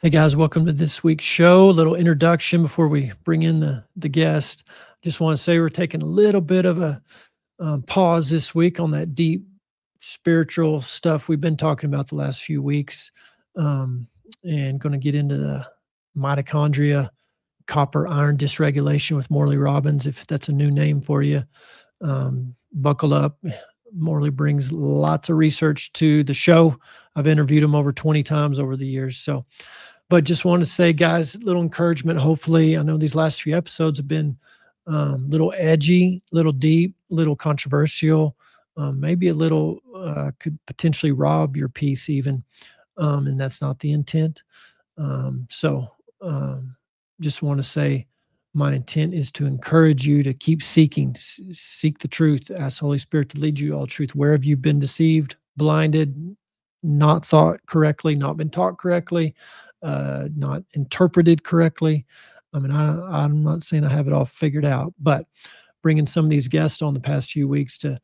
Hey guys, welcome to this week's show. A little introduction before we bring in the guest. Just want to say we're taking a little bit of a pause this week on that deep spiritual stuff we've been talking about the last few weeks, and going to get into the mitochondria, copper iron dysregulation with Morley Robbins, if that's a new name for you. Buckle up. Morley brings lots of research to the show. I've interviewed him over 20 times over the years. But just want to say, guys, little encouragement. Hopefully, I know these last few episodes have been little edgy, little deep, little controversial, maybe a little could potentially rob your peace even, and that's not the intent. Just want to say my intent is to encourage you to keep seeking, seek the truth, ask Holy Spirit to lead you all truth. Where have you been deceived, blinded, not thought correctly, not been taught correctly, not interpreted correctly? I mean, I'm not saying I have it all figured out, but bringing some of these guests on the past few weeks to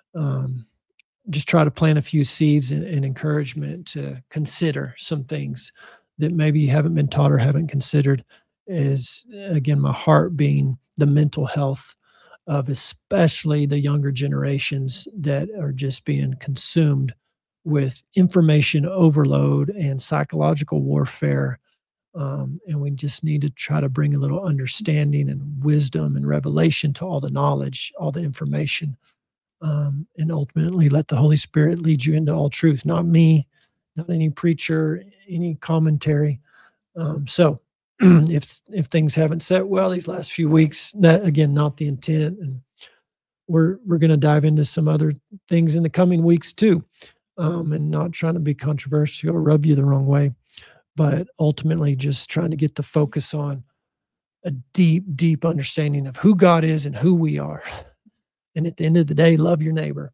just try to plant a few seeds and encouragement to consider some things that maybe you haven't been taught or haven't considered, is, again, my heart being the mental health of especially the younger generations that are just being consumed with information overload and psychological warfare. And we just need to try to bring a little understanding and wisdom and revelation to all the knowledge, all the information, and ultimately let the Holy Spirit lead you into all truth. Not me, not any preacher, any commentary. So if things haven't set well these last few weeks, that, again, not the intent. And we're going to dive into some other things in the coming weeks too. And not trying to be controversial or rub you the wrong way, but ultimately just trying to get the focus on a deep, deep understanding of who God is and who we are. And at the end of the day, love your neighbor.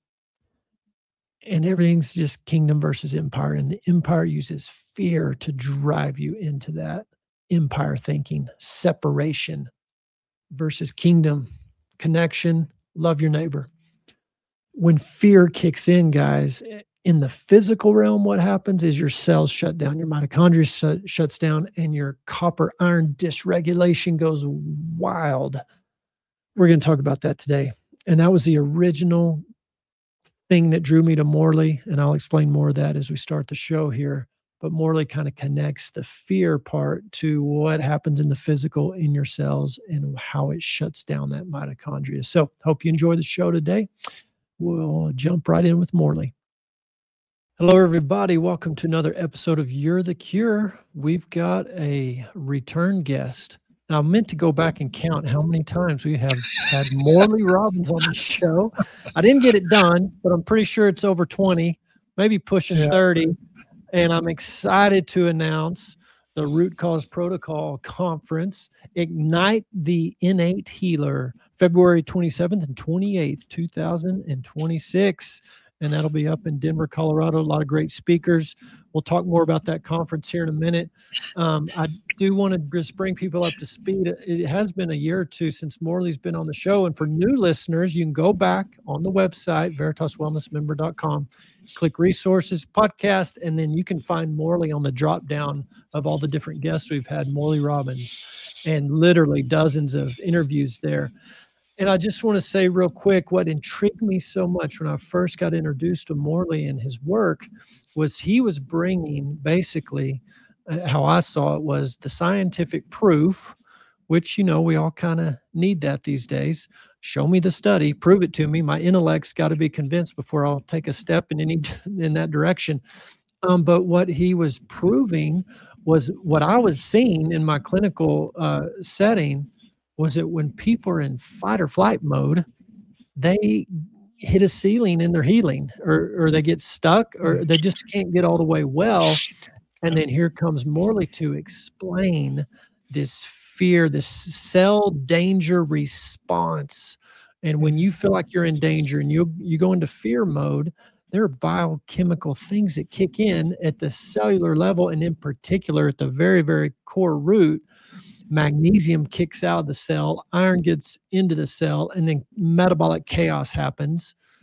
And everything's just kingdom versus empire. And the empire uses fear to drive you into that empire thinking, separation versus kingdom, connection, love your neighbor. When fear kicks in, guys, in the physical realm, what happens is your cells shut down, your mitochondria shuts down, and your copper iron dysregulation goes wild. We're going to talk about that today. And that was the original thing that drew me to Morley, and I'll explain more of that as we start the show here. But Morley kind of connects the fear part to what happens in the physical in your cells and how it shuts down that mitochondria. So hope you enjoy the show today. We'll jump right in with Morley. Hello, everybody. Welcome to another episode of You're the Cure. We've got a return guest. Now, I meant to go back and count how many times we have had Morley Robbins on the show. I didn't get it done, but I'm pretty sure it's over 20, maybe pushing 30. And I'm excited to announce the Root Cause Protocol Conference, Ignite the Innate Healer, February 27th and 28th, 2026. And that'll be up in Denver, Colorado. A lot of great speakers. We'll talk more about that conference here in a minute. I do want to just bring people up to speed. It has been a year or two since Morley's been on the show. And for new listeners, you can go back on the website, veritaswellnessmember.com, click resources, podcast, and then you can find Morley on the drop down of all the different guests we've had, Morley Robbins, and literally dozens of interviews there. And I just want to say real quick, what intrigued me so much when I first got introduced to Morley and his work was he was bringing basically, how I saw it, was the scientific proof, which, we all kind of need that these days. Show me the study, prove it to me. My intellect's got to be convinced before I'll take a step in that direction. But what he was proving was what I was seeing in my clinical setting, was that when people are in fight or flight mode, they hit a ceiling in their healing, or they get stuck, or they just can't get all the way well. And then here comes Morley to explain this fear, this cell danger response. And when you feel like you're in danger and you go into fear mode, there are biochemical things that kick in at the cellular level, and in particular at the very, very core root. Magnesium kicks out of the cell, iron gets into the cell, and then metabolic chaos happens.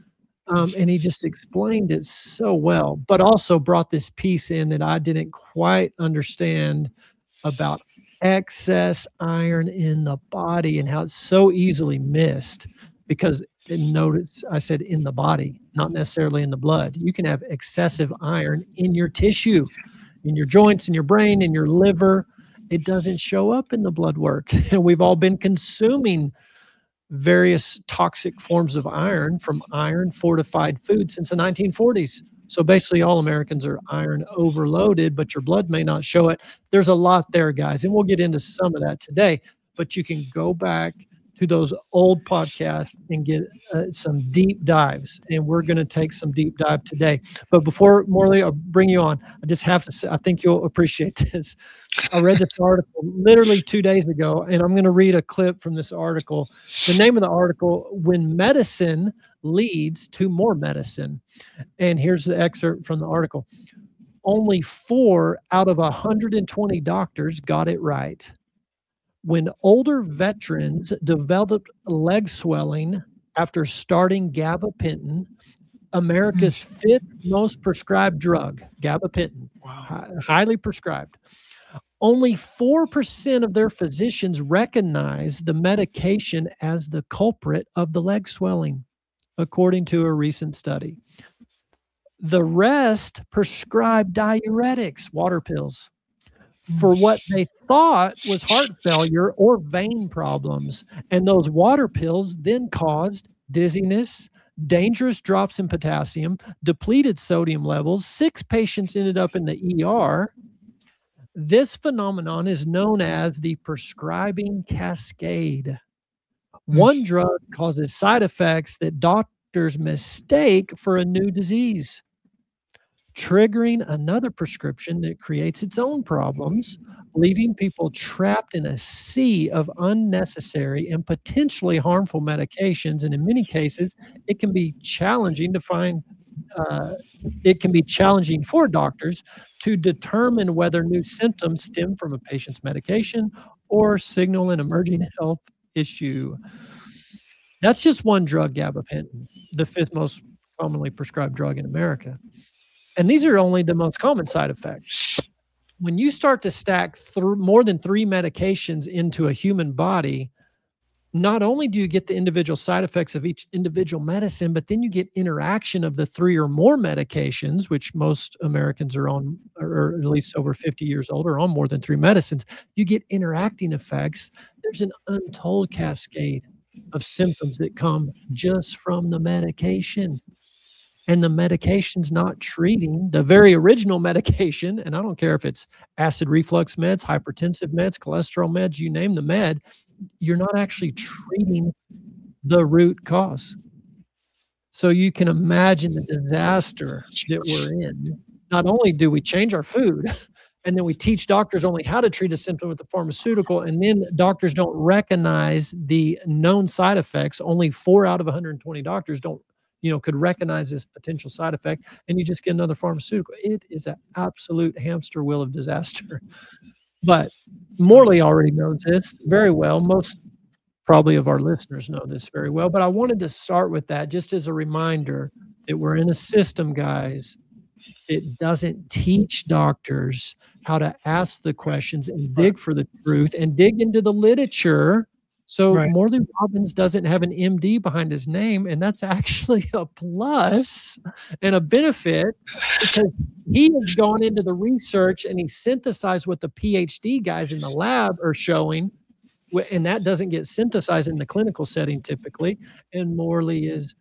And he just explained it so well, but also brought this piece in that I didn't quite understand about excess iron in the body and how it's so easily missed because notice I said in the body, not necessarily in the blood. You can have excessive iron in your tissue, in your joints, in your brain, in your liver. It doesn't show up in the blood work. And we've all been consuming various toxic forms of iron from iron fortified food since the 1940s. So basically, all Americans are iron overloaded, but your blood may not show it. There's a lot there, guys, and we'll get into some of that today. But you can go back to those old podcasts and get some deep dives, and we're going to take some deep dive today. But before Morley, I'll bring you on. I just have to say, I think you'll appreciate this. I read this article literally 2 days ago, and I'm going to read a clip from this article. The name of the article, When Medicine Leads to More Medicine. And here's the excerpt from the article. Only 4 out of 120 doctors got it right. When older veterans developed leg swelling after starting gabapentin, America's 5th most prescribed drug, gabapentin, highly prescribed, only 4% of their physicians recognize the medication as the culprit of the leg swelling, according to a recent study. The rest prescribed diuretics, water pills, for what they thought was heart failure or vein problems. And those water pills then caused dizziness, dangerous drops in potassium, depleted sodium levels. 6 patients ended up in the ER. This phenomenon is known as the prescribing cascade. One drug causes side effects that doctors mistake for a new disease, triggering another prescription that creates its own problems, leaving people trapped in a sea of unnecessary and potentially harmful medications. And in many cases, it can be challenging to find, it can be challenging for doctors to determine whether new symptoms stem from a patient's medication or signal an emerging health issue. That's just one drug, gabapentin, the 5th most commonly prescribed drug in America. And these are only the most common side effects. When you start to stack more than 3 medications into a human body, not only do you get the individual side effects of each individual medicine, but then you get interaction of the 3 or more medications, which most Americans are on, or at least over 50 years old, are on more than 3 medicines. You get interacting effects. There's an untold cascade of symptoms that come just from the medication. And the medication's not treating the very original medication. And I don't care if it's acid reflux meds, hypertensive meds, cholesterol meds, you name the med, you're not actually treating the root cause. So you can imagine the disaster that we're in. Not only do we change our food, and then we teach doctors only how to treat a symptom with the pharmaceutical, and then doctors don't recognize the known side effects. Only 4 out of 120 doctors could recognize this potential side effect, and you just get another pharmaceutical. It is an absolute hamster wheel of disaster. But Morley already knows this very well. Most probably of our listeners know this very well, but I wanted to start with that just as a reminder that we're in a system, guys. It doesn't teach doctors how to ask the questions and dig for the truth and dig into the literature. So Morley Robbins doesn't have an MD behind his name, and that's actually a plus and a benefit because he has gone into the research and he synthesized what the PhD guys in the lab are showing, and that doesn't get synthesized in the clinical setting typically, and Morley is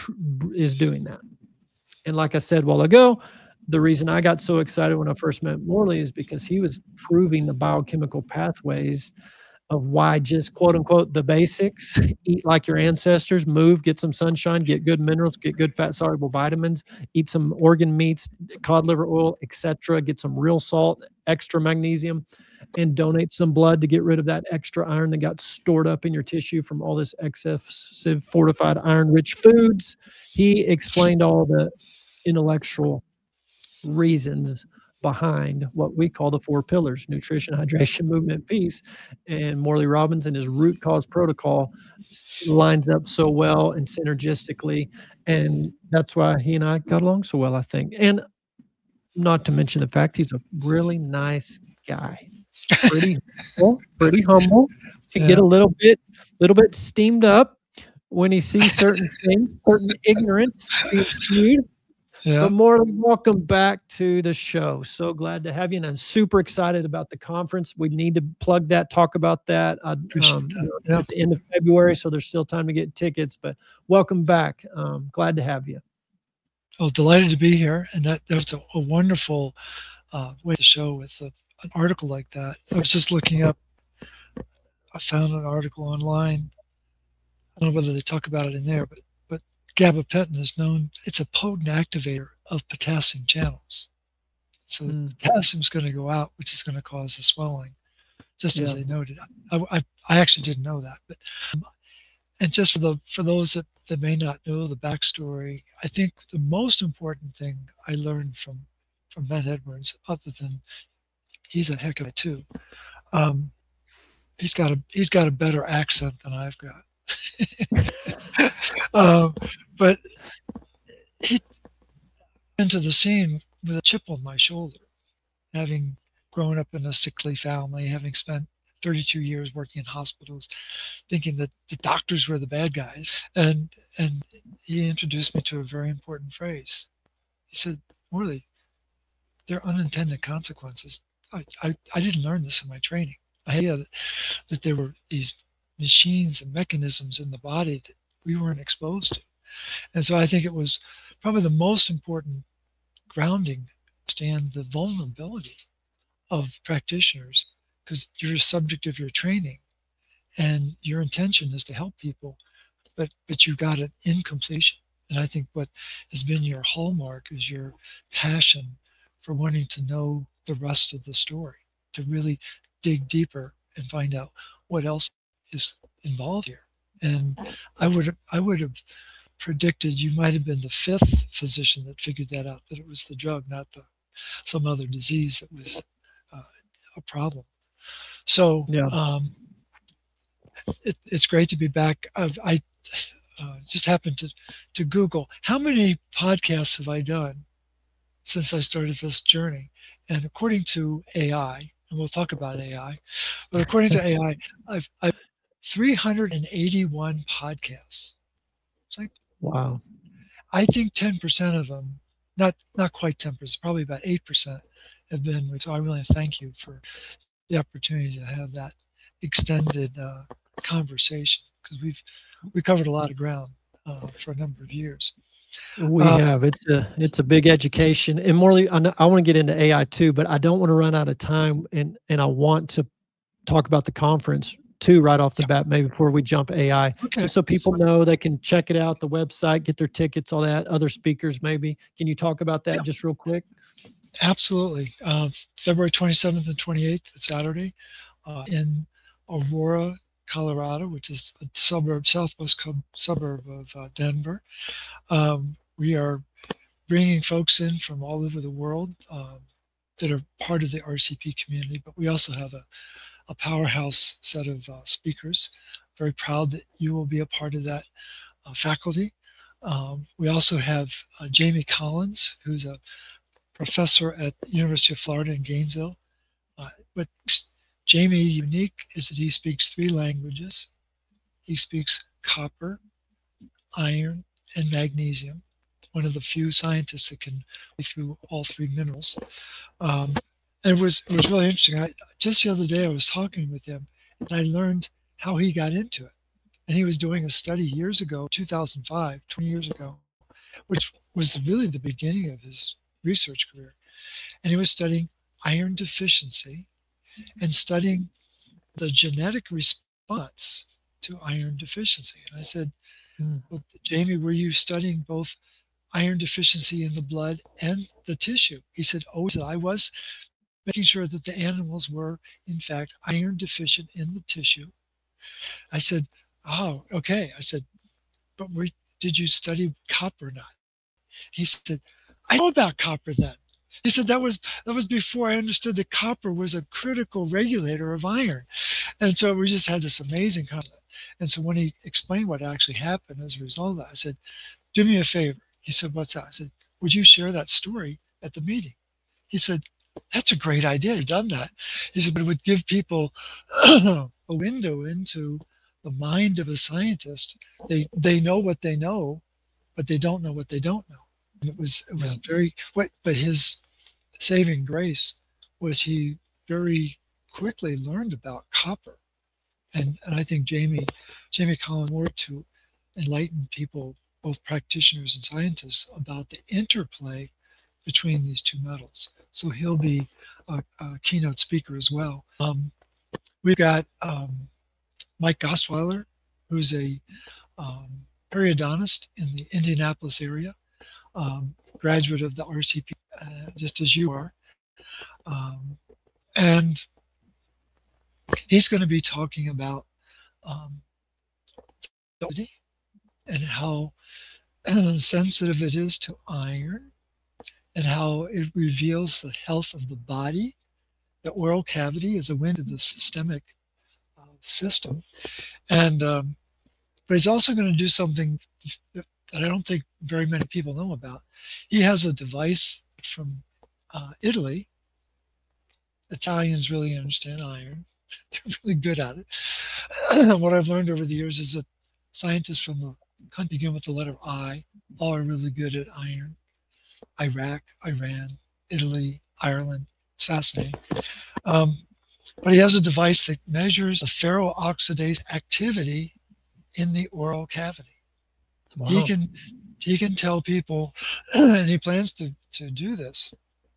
doing that. And like I said a while ago, the reason I got so excited when I first met Morley is because he was proving the biochemical pathways of why just quote unquote the basics, eat like your ancestors, move, get some sunshine, get good minerals, get good fat soluble vitamins, eat some organ meats, cod liver oil, etc., get some real salt, extra magnesium, and donate some blood to get rid of that extra iron that got stored up in your tissue from all this excessive fortified iron rich foods. He explained all the intellectual reasons behind what we call the 4 pillars: nutrition, hydration, movement, peace. And Morley Robbins and his root cause protocol lines up so well and synergistically. And that's why he and I got along so well, I think. And not to mention the fact he's a really nice guy. Pretty humble, can get a little bit steamed up when he sees certain things, certain ignorance being spewed. But Morley, welcome back to the show. So glad to have you, and I'm super excited about the conference. We need to plug that, talk about that, at the end of February, so there's still time to get tickets. But welcome back. Glad to have you. Well, delighted to be here, and that's a wonderful way to show with an article like that. I was just looking up. I found an article online. I don't know whether they talk about it in there, but gabapentin is known. It's a potent activator of potassium channels. So the potassium is going to go out, which is going to cause the swelling, just as they noted. I actually didn't know that, but and just for those that may not know the backstory, I think the most important thing I learned from Ben Edwards, other than he's a heck of a too, he's got a better accent than I've got. But he into the scene with a chip on my shoulder, having grown up in a sickly family, having spent 32 years working in hospitals, thinking that the doctors were the bad guys. And he introduced me to a very important phrase. He said, Morley, there are unintended consequences. I didn't learn this in my training. I knew that there were these machines and mechanisms in the body that we weren't exposed to. And so I think it was probably the most important grounding to understand the vulnerability of practitioners, because you're a subject of your training and your intention is to help people, but you got an incompletion. And I think what has been your hallmark is your passion for wanting to know the rest of the story, to really dig deeper and find out what else is involved here. And I would have predicted you might have been the 5th physician that figured that out, that it was the drug, not some other disease that was a problem. So it's great to be back. I just happened to Google how many podcasts have I done since I started this journey, and according to AI, and we'll talk about AI, but according to AI, I've 381 podcasts. It's like, wow. I think 10% of them, not quite 10%, probably about 8% have been with. So I really thank you for the opportunity to have that extended conversation, because we covered a lot of ground for a number of years. We have. It's a big education. And Morley, I want to get into AI too, but I don't want to run out of time, and I want to talk about the conference too right off the bat, maybe before we jump AI. Okay. Just so people know they can check it out, the website, get their tickets, all that, other speakers maybe. Can you talk about that just real quick? Absolutely. February 27th and 28th, it's Saturday, in Aurora, Colorado, which is a southwest suburb of Denver. We are bringing folks in from all over the world that are part of the RCP community, but we also have a powerhouse set of speakers. Very proud that you will be a part of that faculty. We also have Jamie Collins, who's a professor at the University of Florida in Gainesville. What Jamie unique is that he speaks 3 languages. He speaks copper, iron, and magnesium. One of the few scientists that can go through all 3 minerals. And it was really interesting. Just the other day I was talking with him, and I learned how he got into it. And he was doing a study years ago, 2005, 20 years ago, which was really the beginning of his research career. And he was studying iron deficiency and studying the genetic response to iron deficiency. And I said, well, Jamie, were you studying both iron deficiency in the blood and the tissue? He said, oh, I was making sure that the animals were, in fact, iron deficient in the tissue. I said, oh, okay. I said, but did you study copper or not? He said, I know about copper then. He said that was before I understood that copper was a critical regulator of iron. And so we just had this amazing conversation. And so when he explained what actually happened as a result of that, I said, do me a favor. He said, what's that? I said, would you share that story at the meeting? He said, that's a great idea. You've done that. He said, but it would give people a window into the mind of a scientist. They know what they know, but they don't know what they don't know. And it was very but his saving grace was he very quickly learned about copper. And I think Jamie Collin worked to enlighten people, both practitioners and scientists, about the interplay between these two metals. So he'll be a keynote speaker as well. We've got Mike Gosweiler, who's a periodontist in the Indianapolis area, graduate of the RCP, just as you are. And he's going to be talking about and how sensitive it is to iron, and how it reveals the health of the body. The oral cavity is a window to the systemic system. And but he's also going to do something that I don't think very many people know about. He has a device from Italy. Italians really understand iron. They're really good at it. What I've learned over the years is that scientists from the country begin with the letter I all are really good at iron. Iraq, Iran, Italy, Ireland. It's fascinating. But he has a device that measures the ferroxidase activity in the oral cavity. Wow. He can tell people, and he plans to do this.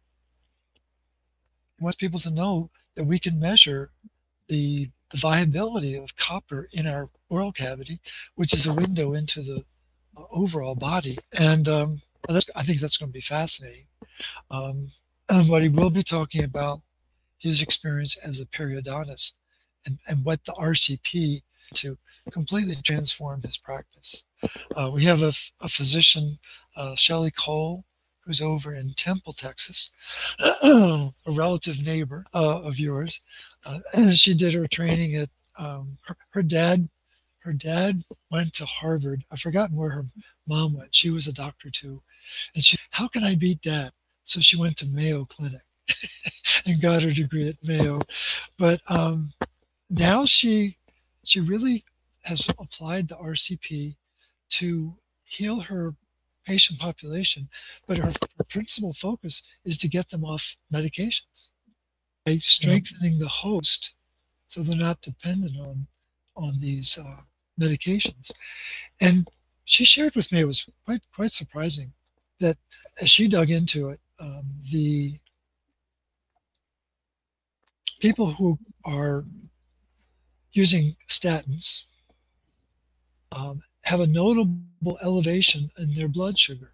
He wants people to know that we can measure the viability of copper in our oral cavity, which is a window into the overall body. And I think that's going to be fascinating. And what he will be talking about his experience as a periodontist and what the RCP to completely transform his practice. We have a physician, Shelley Cole, who's over in Temple, Texas, a relative neighbor of yours. She did her training at her dad. Her dad went to Harvard. I've forgotten where her mom went. She was a doctor too. And she, how can I beat dad? So she went to Mayo Clinic and got her degree at Mayo. But now she really has applied the RCP to heal her patient population, but her principal focus is to get them off medications by strengthening the host so they're not dependent on these medications. And she shared with me, it was quite surprising that as she dug into it, the people who are using statins have a notable elevation in their blood sugar.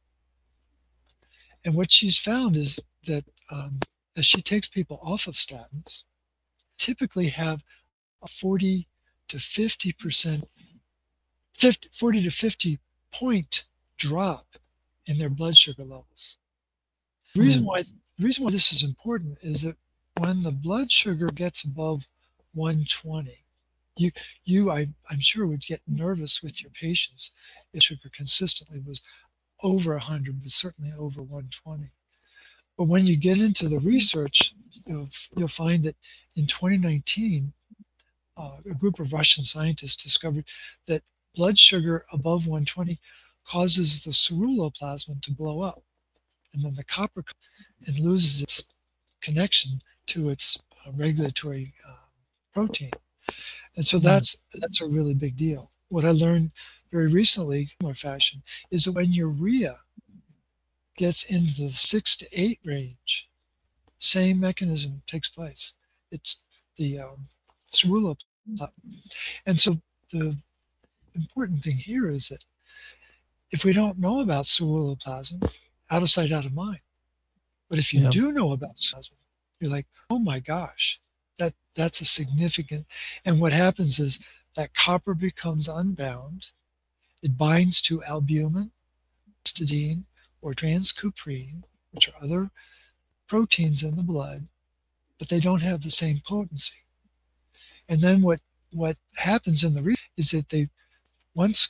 And what she's found is that as she takes people off of statins, typically have a 40 to 50% 40 to 50 point drop in their blood sugar levels. The reason why this is important is that when the blood sugar gets above 120, I'm sure would get nervous with your patients if sugar consistently was over 100, but certainly over 120. But when you get into the research, you'll find that in 2019, a group of Russian scientists discovered that blood sugar above 120 causes the ceruloplasmin to blow up, and then the copper and loses its connection to its regulatory protein. And so that's a really big deal. What I learned very recently, in more fashion, is that when urea gets into the 6 to 8 range, same mechanism takes place. It's the ceruloplasmin. And so the important thing here is that if we don't know about ceruloplasmin, out of sight, out of mind. But if you do know about ceruloplasmin, you're like, oh my gosh, that's a significant. And what happens is that copper becomes unbound. It binds to albumin, histidine, or transcuprine, which are other proteins in the blood, but they don't have the same potency. And then what happens in the is that once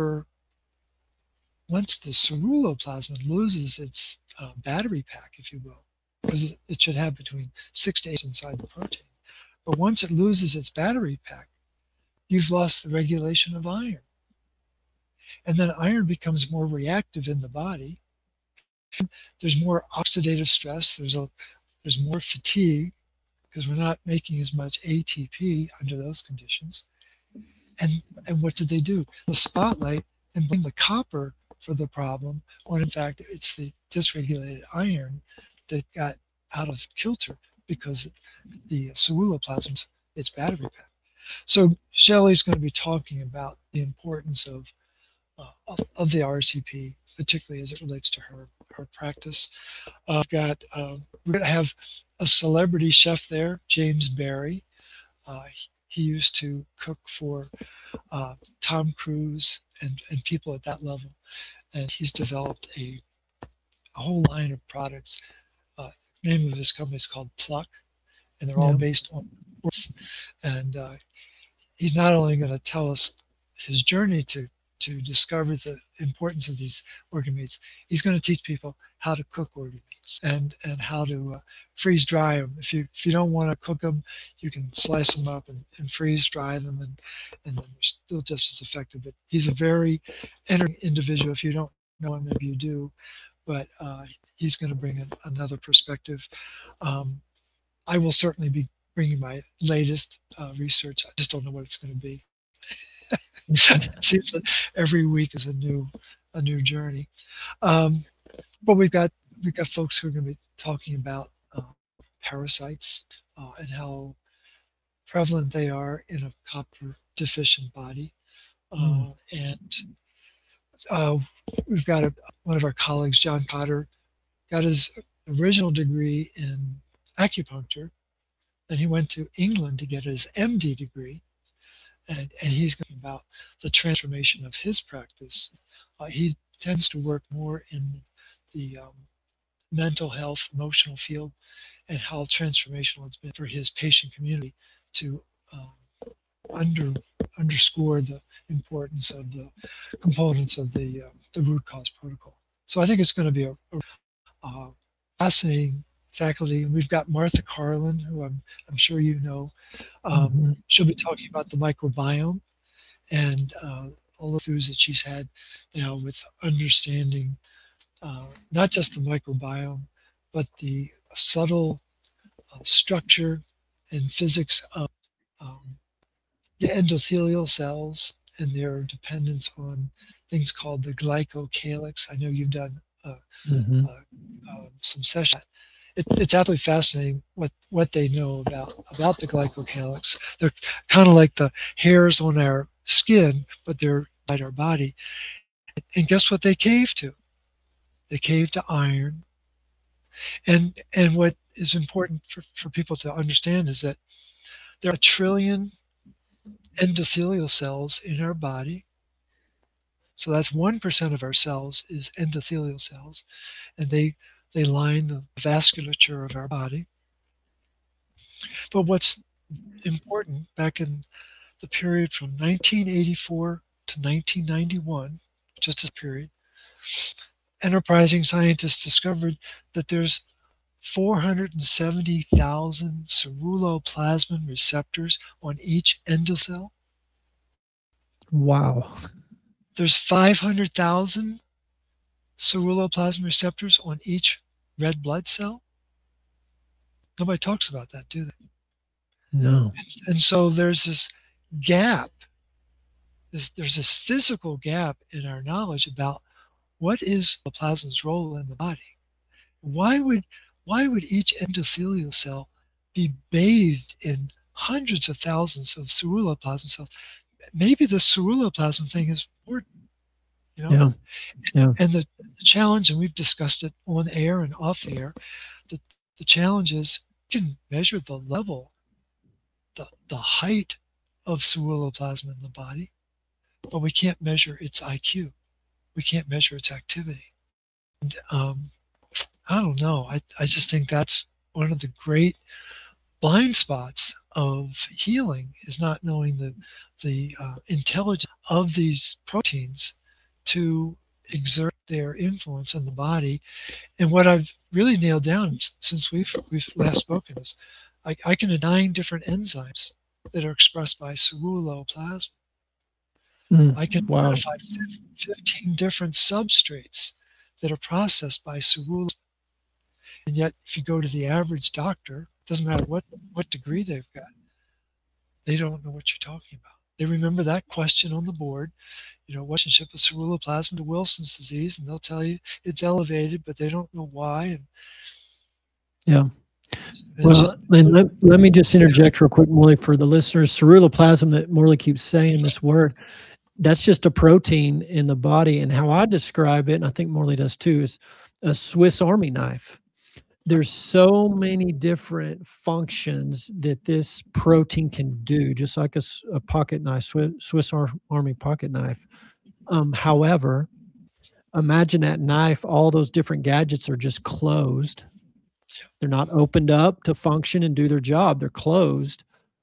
the ceruloplasmin loses its battery pack, if you will, because it should have between 6 to 8 inside the protein. But once it loses its battery pack, you've lost the regulation of iron. And then iron becomes more reactive in the body. There's more oxidative stress. There's more fatigue because we're not making as much ATP under those conditions. And what did they do? The spotlight and blame the copper for the problem, when in fact it's the dysregulated iron that got out of kilter because the ceruloplasmin's its battery pack. So Shelley's going to be talking about the importance of the RCP, particularly as it relates to her practice. We're going to have a celebrity chef there, James Barry. He used to cook for Tom Cruise and people at that level, and he's developed a whole line of products. Name of his company is called Pluck, and they're all based on sports. And he's not only going to tell us his journey to discover the importance of these organ meats, he's going to teach people how to cook organ meats and how to freeze dry them. If you don't want to cook them, you can slice them up and freeze dry them, and then they're still just as effective. But he's a very interesting individual. If you don't know him, maybe you do, but he's going to bring in another perspective. I will certainly be bringing my latest research. I just don't know what it's going to be. It seems that every week is a new journey. But we've got folks who are going to be talking about parasites and how prevalent they are in a copper deficient body. And we've got one of our colleagues, John Cotter, got his original degree in acupuncture. Then he went to England to get his MD degree. And he's going about the transformation of his practice. He tends to work more in the mental health, emotional field, and how transformational it's been for his patient community to underscore the importance of the components of the root cause protocol. So I think it's going to be a fascinating faculty. And we've got Martha Carlin, who I'm sure you know. She'll be talking about the microbiome and all the throughs that she's had now with understanding not just the microbiome, but the subtle structure and physics of the endothelial cells and their dependence on things called the glycocalyx. I know you've done some sessions. It's absolutely fascinating what they know about the glycocalyx. They're kind of like the hairs on our skin, but they're inside our body. And guess what they cave to? They cave to iron. And what is important for people to understand is that there are 1 trillion endothelial cells in our body. So that's 1% of our cells is endothelial cells, and they line the vasculature of our body. But what's important, back in the period from 1984 to 1991, just this period, enterprising scientists discovered that there's 470,000 ceruloplasmin receptors on each endocell. Wow. There's 500,000 ceruloplasmin receptors on each red blood cell. Nobody talks about that, do they? No. And so there's this gap. There's this physical gap in our knowledge about what is the plasma's role in the body. Why would each endothelial cell be bathed in hundreds of thousands of ceruloplasmin cells? Maybe the ceruloplasmin thing is important. Yeah. And the challenge, and we've discussed it on air and off the air, the challenge is you can measure the level, the height of ceruloplasmin in the body, but we can't measure its IQ. We can't measure its activity. And I don't know. I just think that's one of the great blind spots of healing is not knowing the intelligence of these proteins to exert their influence on the body. And what I've really nailed down since we've last spoken is I can know 9 different enzymes that are expressed by ceruloplasmin. I can Wow. identify 15 different substrates that are processed by ceruloplasmin. And yet, if you go to the average doctor, it doesn't matter what degree they've got, they don't know what you're talking about. They remember that question on the board, what relationship of ceruloplasmin to Wilson's disease, and they'll tell you it's elevated, but they don't know why. And Yeah. it's Well, just, and let me just interject real quick, Morley, for the listeners. Ceruloplasmin, that Morley keeps saying this word, that's just a protein in the body. And how I describe it, and I think Morley does too, is a Swiss Army knife. There's so many different functions that this protein can do, just like a pocket knife, Swiss Army pocket knife. However, imagine that knife, all those different gadgets are just closed. They're not opened up to function and do their job. They're closed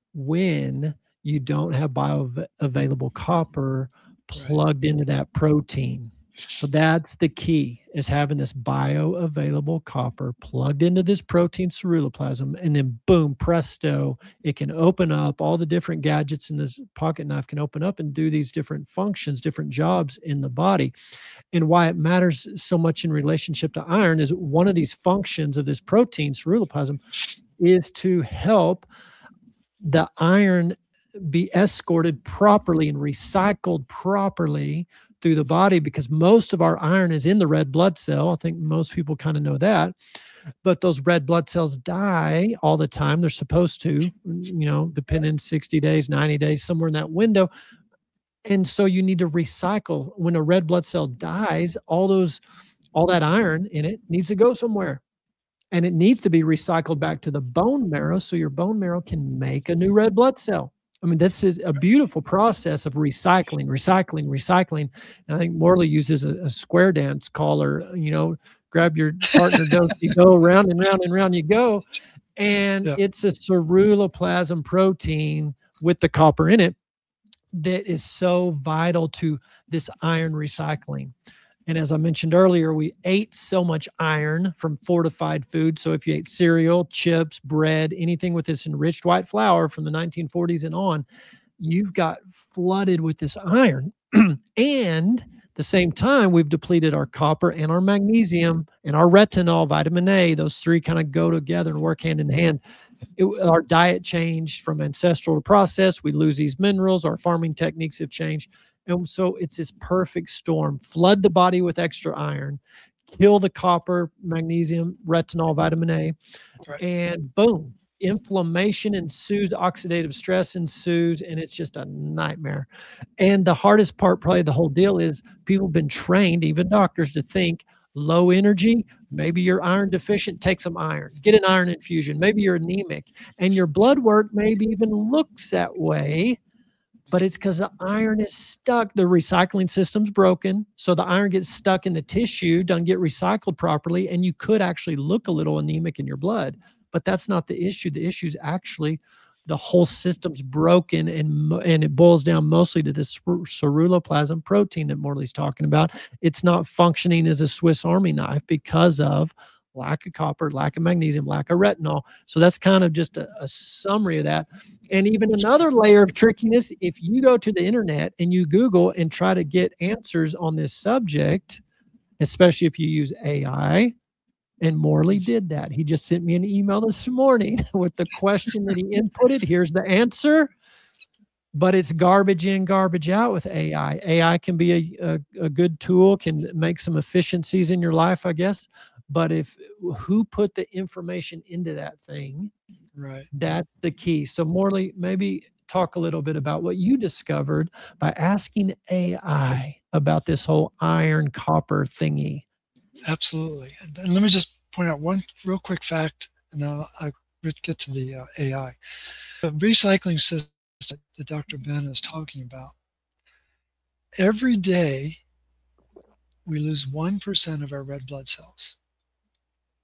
when you don't have bioavailable copper right, plugged into that protein. So that's the key, is having this bioavailable copper plugged into this protein ceruloplasm, and then boom, presto, it can open up. All the different gadgets in this pocket knife can open up and do these different functions, different jobs in the body. And why it matters so much in relationship to iron is one of these functions of this protein ceruloplasm is to help the iron be escorted properly and recycled properly through the body, because most of our iron is in the red blood cell. I think most people kind of know that. But those red blood cells die all the time. They're supposed to, depending 60 days, 90 days, somewhere in that window. And so you need to recycle. When a red blood cell dies, all that iron in it needs to go somewhere. And it needs to be recycled back to the bone marrow so your bone marrow can make a new red blood cell. I mean, this is a beautiful process of recycling, recycling, recycling. And I think Morley uses a square dance caller, grab your partner, you go round and round and round you go. And yeah, it's a ceruloplasmin protein with the copper in it that is so vital to this iron recycling. And as I mentioned earlier, we ate so much iron from fortified food. So if you ate cereal, chips, bread, anything with this enriched white flour from the 1940s and on, you've got flooded with this iron. And at the same time, we've depleted our copper and our magnesium and our retinol, vitamin A. Those three kind of go together and work hand in hand. Our diet changed from ancestral to processed. We lose these minerals. Our farming techniques have changed. And so it's this perfect storm. Flood the body with extra iron, kill the copper, magnesium, retinol, vitamin A, right. and boom, inflammation ensues, oxidative stress ensues, and it's just a nightmare. And the hardest part, probably the whole deal, is people have been trained, even doctors, to think low energy, maybe you're iron deficient, take some iron, get an iron infusion. Maybe you're anemic, and your blood work maybe even looks that way, but it's because the iron is stuck. The recycling system's broken. So the iron gets stuck in the tissue, doesn't get recycled properly, and you could actually look a little anemic in your blood. But that's not the issue. The issue is actually the whole system's broken, and it boils down mostly to this ceruloplasmin protein that Morley's talking about. It's not functioning as a Swiss Army knife because of lack of copper, lack of magnesium, lack of retinol. So that's kind of just a summary of that. And even another layer of trickiness, if you go to the internet and you Google and try to get answers on this subject, especially if you use AI, and Morley did that. He just sent me an email this morning with the question that he inputted. Here's the answer. But it's garbage in, garbage out with AI. AI can be a good tool, can make some efficiencies in your life, I guess. But who put the information into that thing, Right. that's the key. So Morley, maybe talk a little bit about what you discovered by asking AI about this whole iron copper thingy. Absolutely. And let me just point out one real quick fact, and then I'll get to the AI. The recycling system that Dr. Ben is talking about, every day we lose 1% of our red blood cells.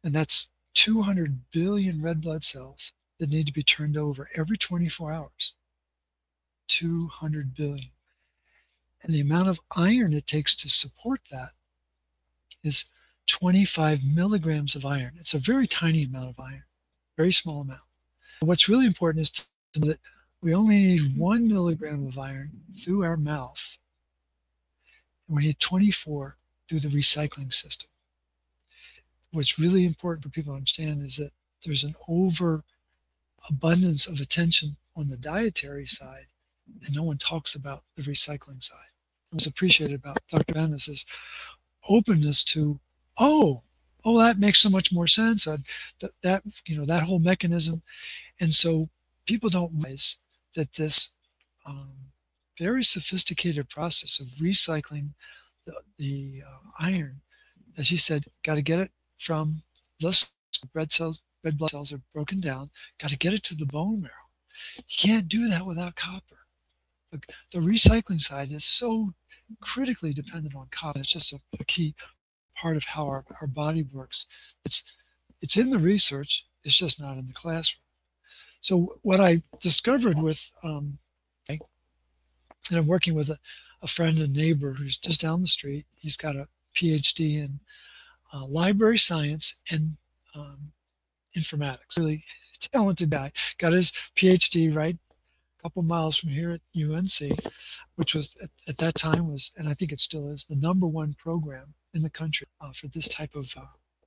And that's 200 billion red blood cells that need to be turned over every 24 hours. 200 billion. And the amount of iron it takes to support that is 25 milligrams of iron. It's a very tiny amount of iron, very small amount. What's really important is to know that we only need 1 milligram of iron through our mouth, and we need 24 through the recycling system. What's really important for people to understand is that there's an overabundance of attention on the dietary side, and no one talks about the recycling side. What's appreciated about Dr. Bennis's openness to, that makes so much more sense. That whole mechanism, and so people don't realize that this very sophisticated process of recycling the iron, as you said, got to get it from the red blood cells are broken down, got to get it to the bone marrow. You can't do that without copper. The recycling side is so critically dependent on copper. It's just a key part of how our body works. It's in the research, it's just not in the classroom. So what I discovered with, and I'm working with a friend and neighbor who's just down the street. He's got a PhD in library science and informatics. Really talented guy. Got his PhD right a couple miles from here at UNC, which was at that time was, and I think it still is, the #1 program in the country for this type of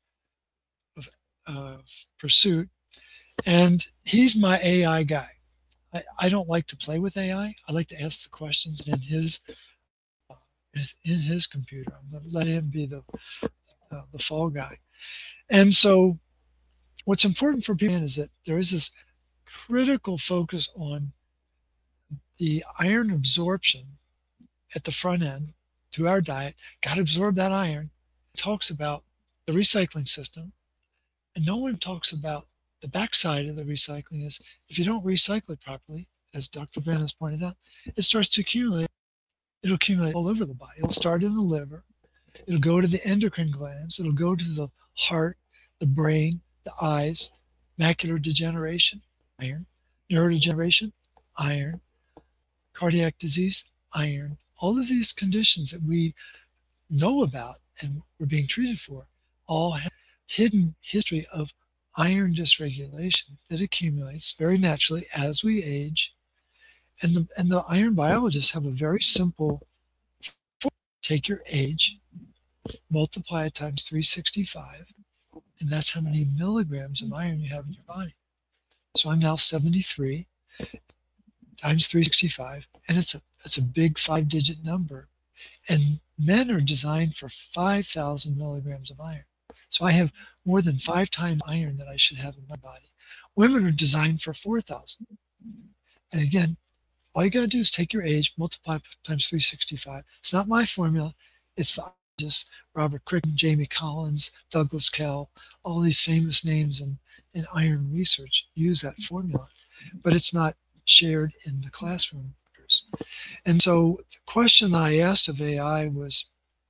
pursuit. And he's my AI guy. I don't like to play with AI. I like to ask the questions in his computer. I'm going to let him be the fall guy. And so what's important for people is that there is this critical focus on the iron absorption at the front end through our diet. Got to absorb that iron. It talks about the recycling system, and no one talks about the backside of the recycling is if you don't recycle it properly, as Dr. Ben has pointed out, it starts to accumulate. It'll accumulate all over the body. It'll start in the liver. It'll go to the endocrine glands. It'll go to the heart, the brain, the eyes, macular degeneration, iron, neurodegeneration, iron, cardiac disease, iron. All of these conditions that we know about and we're being treated for all have hidden history of iron dysregulation that accumulates very naturally as we age. And the iron biologists have a very simple formula. Take your age, multiply it times 365, and that's how many milligrams of iron you have in your body. So I'm now 73 times 365, and it's a big 5-digit number. And men are designed for 5,000 milligrams of iron. So I have more than 5 times iron that I should have in my body. Women are designed for 4,000. And again, all you got to do is take your age, multiply times 365. It's not my formula. It's the just Robert Crick, Jamie Collins, Douglas Kell, all these famous names in iron research use that formula, but it's not shared in the classroom. And so the question that I asked of AI was,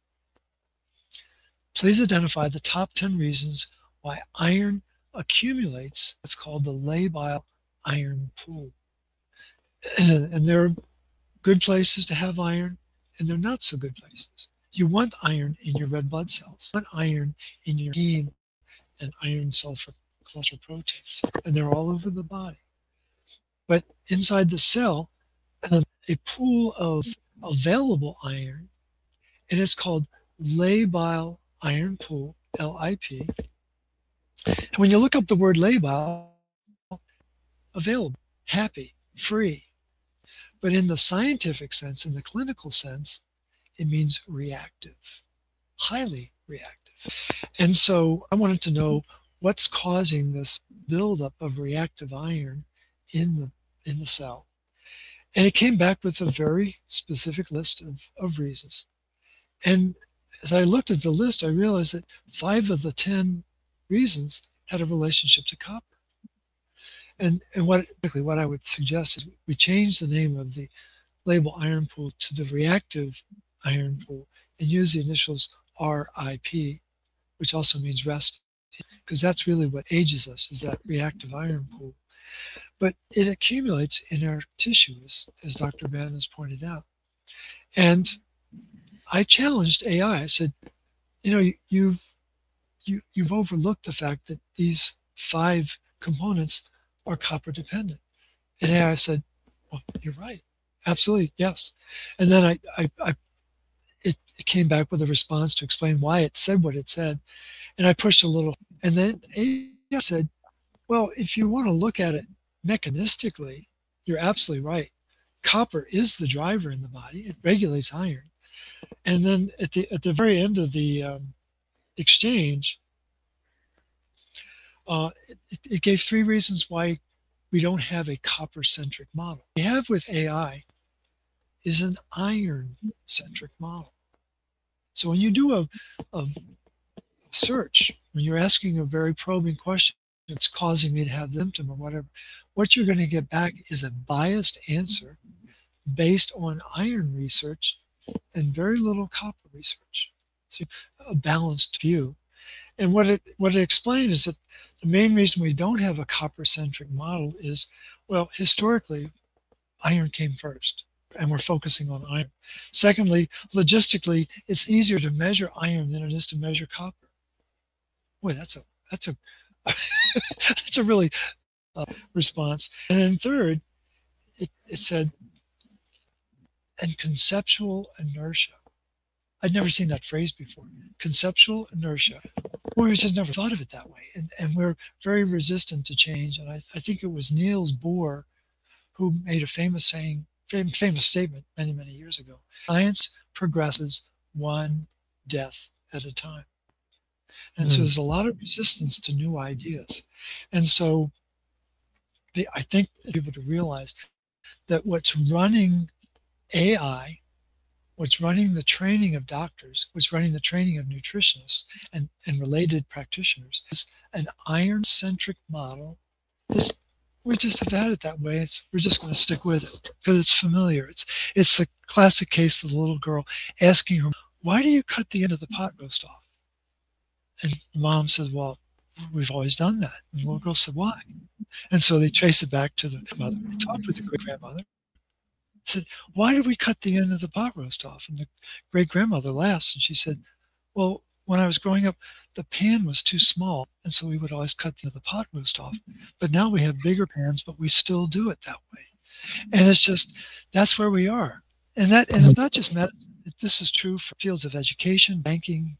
please identify the top 10 reasons why iron accumulates what's called the labile iron pool. And there are good places to have iron, and there are not so good places. You want iron in your red blood cells, you want iron in your heme and iron sulfur cholesterol proteins, and they're all over the body. But inside the cell, a pool of available iron, and it's called labile iron pool, LIP. And when you look up the word labile, available, happy, free. But in the scientific sense, in the clinical sense, it means reactive, highly reactive. And so I wanted to know what's causing this buildup of reactive iron in the cell. And it came back with a very specific list of reasons. And as I looked at the list, I realized that 5 of the 10 reasons had a relationship to copper. And what I would suggest is we change the name of the labile iron pool to the reactive iron pool and use the initials RIP, which also means rest because that's really what ages us, is that reactive iron pool. But it accumulates in our tissue, as Dr. Mann has pointed out. And I challenged AI. I said, you've overlooked the fact that these 5 components are copper dependent. And AI said, well, you're right. Absolutely, yes. And then it came back with a response to explain why it said what it said. And I pushed a little. And then AI said, well, if you want to look at it mechanistically, you're absolutely right. Copper is the driver in the body. It regulates iron. And then at the very end of the exchange, it gave 3 reasons why we don't have a copper-centric model. What we have with AI is an iron-centric model. So when you do a search, when you're asking a very probing question, it's causing me to have the symptom or whatever, what you're going to get back is a biased answer based on iron research and very little copper research. So a balanced view. And what it explained is that the main reason we don't have a copper-centric model is, well, historically, iron came first, and we're focusing on iron. Secondly, logistically, it's easier to measure iron than it is to measure copper. Boy, that's a that's a really response. And then third, it said, and conceptual inertia. I'd never seen that phrase before. Conceptual inertia. We just never thought of it that way. And we're very resistant to change. And I think it was Niels Bohr who made a famous statement many, many years ago. Science progresses one death at a time. And so there's a lot of resistance to new ideas. And so I think people to realize that what's running AI, what's running the training of doctors, what's running the training of nutritionists and related practitioners is an iron-centric model. We just have had it that way. We're just going to stick with it because it's familiar. It's the classic case of the little girl asking her, why do you cut the end of the pot roast off? And mom says, well, we've always done that. And the little girl said, why? And so they trace it back to the mother. They talked with the great-grandmother. Said, why do we cut the end of the pot roast off? And the great-grandmother laughs, and she said, well, when I was growing up, the pan was too small, and so we would always cut the end of the pot roast off. But now we have bigger pans, but we still do it that way. And it's just, that's where we are. And it's not just medicine. This is true for fields of education, banking,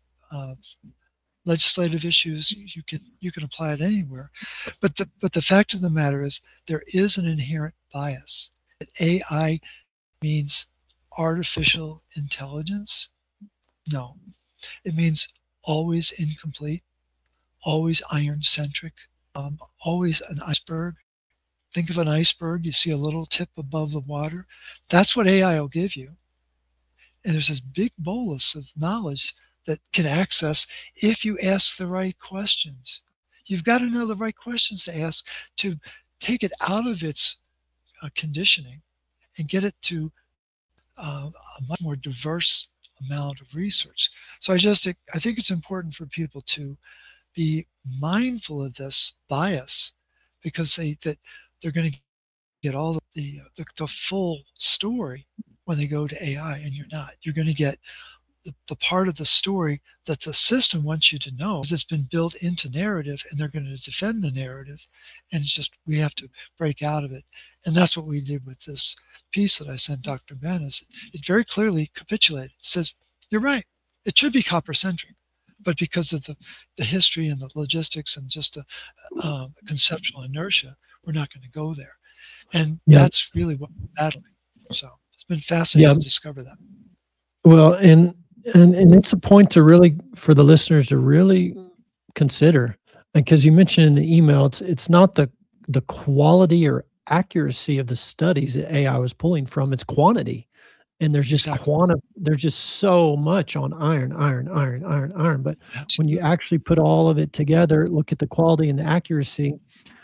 legislative issues. You can apply it anywhere. But the fact of the matter is there is an inherent bias. AI means artificial intelligence? No. It means always incomplete, always iron-centric, always an iceberg. Think of an iceberg. You see a little tip above the water. That's what AI will give you. And there's this big bolus of knowledge that can access if you ask the right questions. You've got to know the right questions to ask to take it out of its conditioning and get it to a much more diverse amount of research. So I think it's important for people to be mindful of this bias because they're going to get all the full story when they go to AI, and you're not. You're going to get the part of the story that the system wants you to know, because it's been built into narrative, and they're going to defend the narrative, and it's just we have to break out of it. And that's what we did with this piece that I sent Dr. Ben. Is it very clearly capitulated. It says, you're right, it should be copper-centric, but because of the history and the logistics and just the conceptual inertia, we're not going to go there. And that's really what we're battling. So it's been fascinating to discover that. Well, and it's a point to really, for the listeners to really consider, because you mentioned in the email, it's not the quality or accuracy of the studies that AI was pulling from, it's quantity. And there's just there's just so much on iron. But when you actually put all of it together, look at the quality and the accuracy,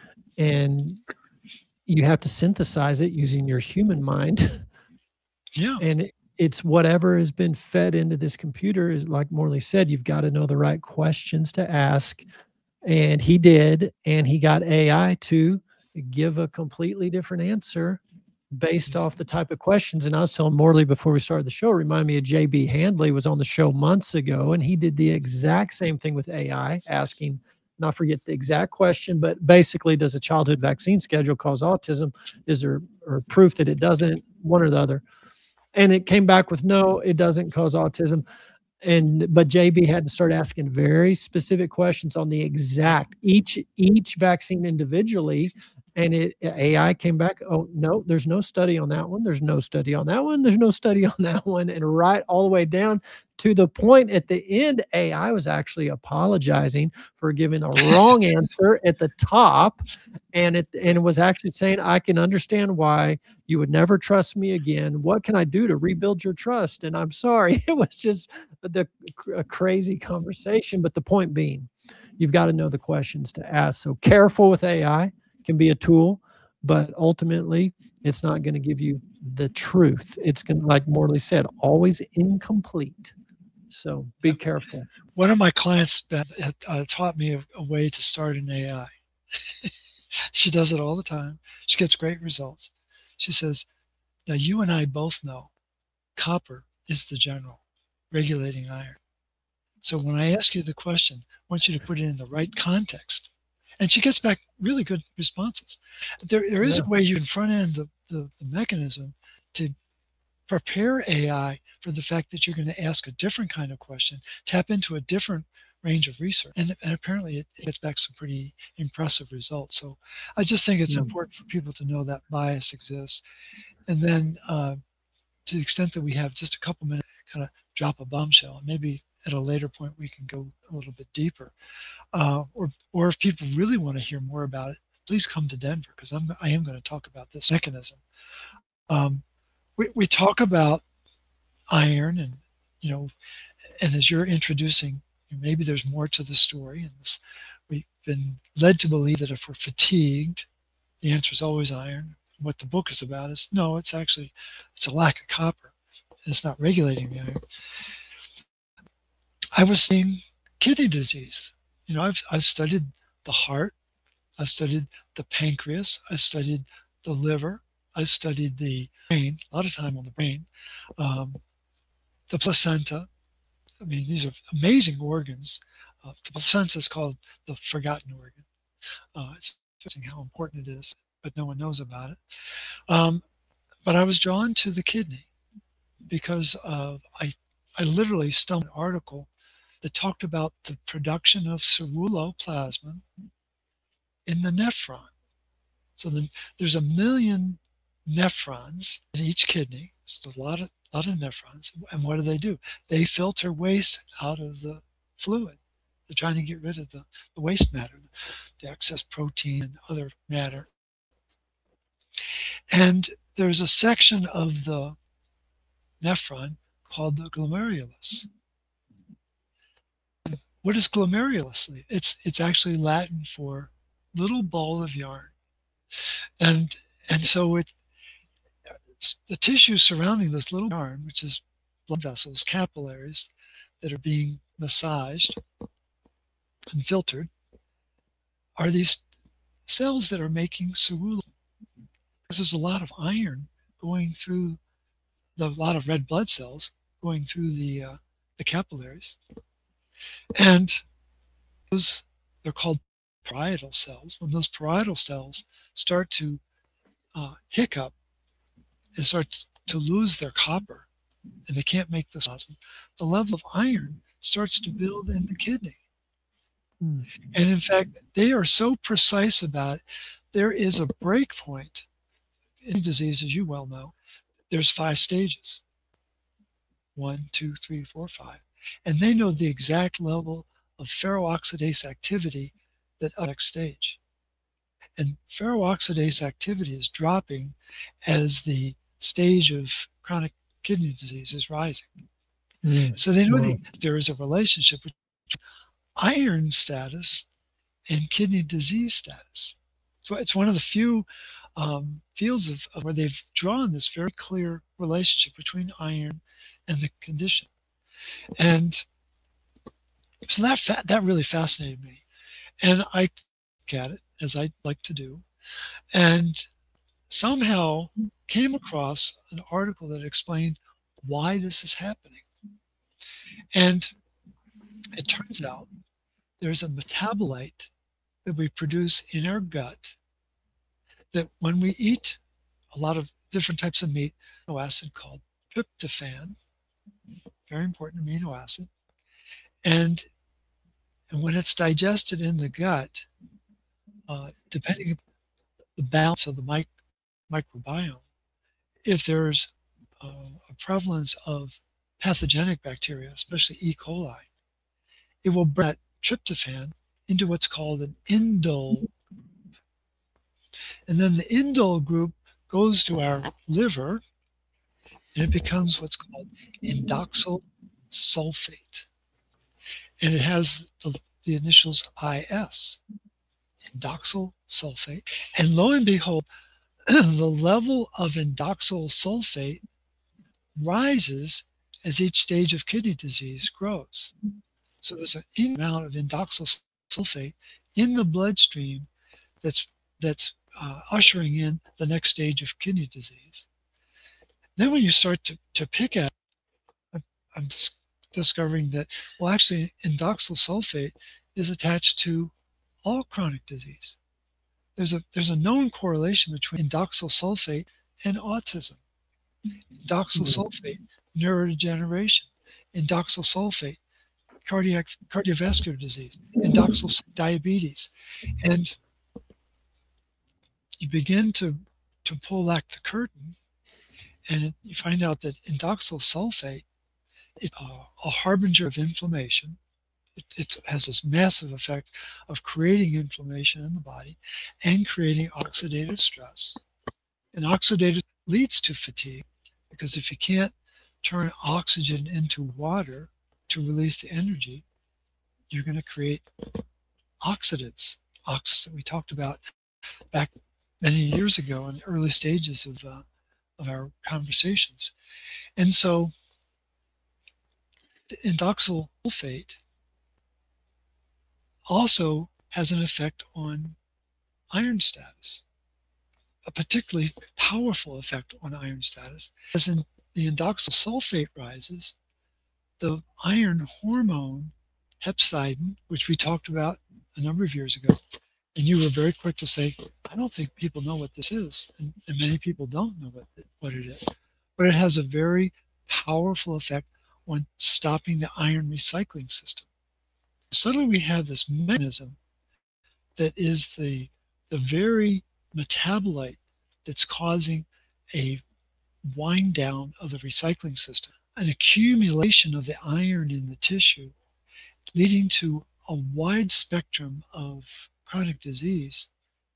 and you have to synthesize it using your human mind. Yeah. And it's whatever has been fed into this computer. Is like Morley said, you've got to know the right questions to ask, And he did, and he got AI to give a completely different answer based off the type of questions. And I was telling Morley before we started the show, remind me of JB Handley was on the show months ago, and he did the exact same thing with AI, asking, and I forget the exact question, but basically, does a childhood vaccine schedule cause autism? Is there or proof that it doesn't? One or the other. And it came back with no, it doesn't cause autism. But JB had to start asking very specific questions on the exact each vaccine individually, and AI came back, oh no, there's no study on that one, there's no study on that one, there's no study on that one, and right all the way down to the point at the end, AI was actually apologizing for giving a wrong answer at the top, and it was actually saying, I can understand why you would never trust me again. What can I do to rebuild your trust? And I'm sorry, it was just a crazy conversation. But the point being, you've got to know the questions to ask. So careful with AI, can be a tool, but ultimately it's not going to give you the truth. It's going to, like Morley said, always incomplete. So be careful. One of my clients taught me a way to start an AI. She does it all the time. She gets great results. She says, now you and I both know copper is the general regulating iron. So when I ask you the question, I want you to put it in the right context. And she gets back really good responses. There is a way you can front end the mechanism to prepare AI for the fact that you're going to ask a different kind of question, tap into a different range of research. And apparently it gets back some pretty impressive results. So I just think it's important for people to know that bias exists. And then to the extent that we have just a couple minutes, kind of drop a bombshell. And maybe at a later point we can go a little bit deeper. Or if people really want to hear more about it, please come to Denver, because I am going to talk about this mechanism. We talk about iron, and and as you're introducing, maybe there's more to the story. And we've been led to believe that if we're fatigued, the answer is always iron. What the book is about is no, it's a lack of copper, and it's not regulating the iron. I was seeing kidney disease. I've studied the heart, I've studied the pancreas, I've studied the liver, I've studied the brain, a lot of time on the brain, the placenta. I mean, these are amazing organs. The placenta is called the forgotten organ. It's interesting how important it is, but no one knows about it. But I was drawn to the kidney because I literally stumbled on an article that talked about the production of ceruloplasmin in the nephron. So there's 1 million nephrons in each kidney. So a lot of nephrons. And what do? They filter waste out of the fluid. They're trying to get rid of the waste matter, the excess protein and other matter. And there's a section of the nephron called the glomerulus. What is glomerulus? It's actually Latin for little ball of yarn. And so it's the tissue surrounding this little yarn, which is blood vessels, capillaries that are being massaged and filtered, are these cells that are making ceruloplasmin. Because there's a lot of iron going through a lot of red blood cells going through the capillaries. And they're called parietal cells. When those parietal cells start to hiccup and start to lose their copper, and they can't make this plasma, the level of iron starts to build in the kidney. And in fact, they are so precise about it. There is a break point in disease, as you well know. There's 5 stages: 1, 2, 3, 4, 5. And they know the exact level of ferroxidase activity that next stage. And ferroxidase activity is dropping as the stage of chronic kidney disease is rising. So they know there is a relationship between iron status and kidney disease status. So it's one of the few fields of where they've drawn this very clear relationship between iron and the condition. And so that really fascinated me. And I look at it, as I like to do, and somehow came across an article that explained why this is happening. And it turns out there's a metabolite that we produce in our gut that when we eat a lot of different types of meat, amino acid called tryptophan, very important amino acid, and when it's digested in the gut, depending on the balance of the microbiome, if there's a prevalence of pathogenic bacteria, especially E. coli, it will bring that tryptophan into what's called an indole. And then the indole group goes to our liver and it becomes what's called indoxyl sulfate. And it has the initials IS, indoxyl sulfate. And lo and behold, the level of indoxyl sulfate rises as each stage of kidney disease grows. So there's an amount of indoxyl sulfate in the bloodstream that's ushering in the next stage of kidney disease. Then when you start to pick at it, I'm discovering that, well, actually, indoxyl sulfate is attached to all chronic disease. There's a known correlation between indoxyl sulfate and autism. Indoxyl sulfate, neurodegeneration. Indoxyl sulfate, cardiovascular disease. Indoxyl sulfate, diabetes. And you begin to pull back the curtain, and you find out that indoxyl sulfate is a harbinger of inflammation. It has this massive effect of creating inflammation in the body and creating oxidative stress. And oxidative leads to fatigue, because if you can't turn oxygen into water to release the energy, you're going to create oxidants that we talked about back many years ago in the early stages of our conversations. And so the indoxyl sulfate also has an effect on iron status, a particularly powerful effect on iron status. As in the indoxyl sulfate rises, the iron hormone hepcidin, which we talked about a number of years ago, and you were very quick to say, I don't think people know what this is. And many people don't know what it is. But it has a very powerful effect on stopping the iron recycling system. Suddenly we have this mechanism that is the very metabolite that's causing a wind down of the recycling system, an accumulation of the iron in the tissue, leading to a wide spectrum of chronic disease.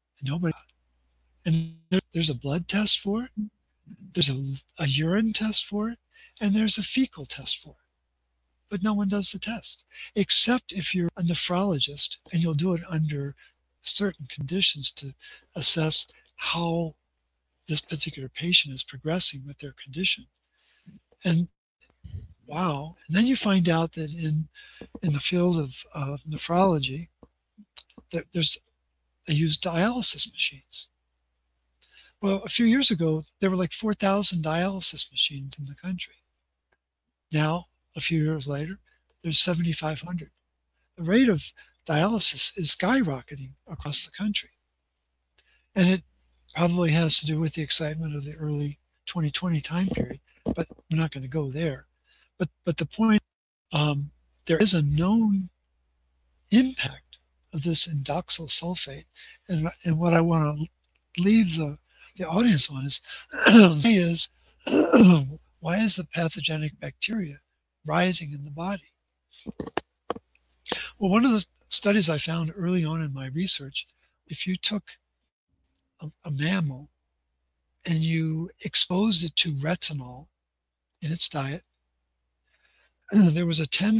And there's a blood test for it, there's a urine test for it, and there's a fecal test for it. But no one does the test, except if you're a nephrologist, and you'll do it under certain conditions to assess how this particular patient is progressing with their condition. And wow. And then you find out that in the field of nephrology, they use dialysis machines. Well, a few years ago, there were like 4,000 dialysis machines in the country. Now, a few years later, there's 7,500. The rate of dialysis is skyrocketing across the country. And it probably has to do with the excitement of the early 2020 time period, but we're not going to go there. But the point, there is a known impact of this indoxyl sulfate. And what I want to leave the audience on is why is the pathogenic bacteria rising in the body? Well, one of the studies I found early on in my research, if you took a mammal and you exposed it to retinol in its diet, there was 10